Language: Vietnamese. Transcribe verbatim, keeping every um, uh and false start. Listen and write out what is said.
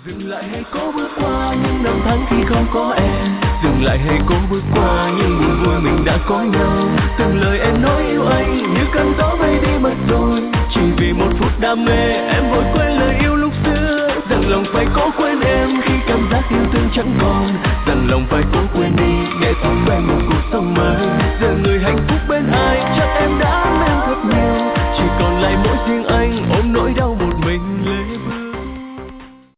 Dừng lại hay cố bước qua những năm tháng khi không có em. Dừng lại hay cố bước qua những buồn vui mình đã có nhau. Từng lời em nói yêu anh như cơn gió bay đi mất rồi. Chỉ vì một phút đam mê em vội quên lời yêu lúc xưa. Dặn lòng phải cố quên em khi cảm giác yêu thương chẳng còn. Dặn lòng phải cố quên đi để sống quen một cuộc sống mới. Giờ người hạnh phúc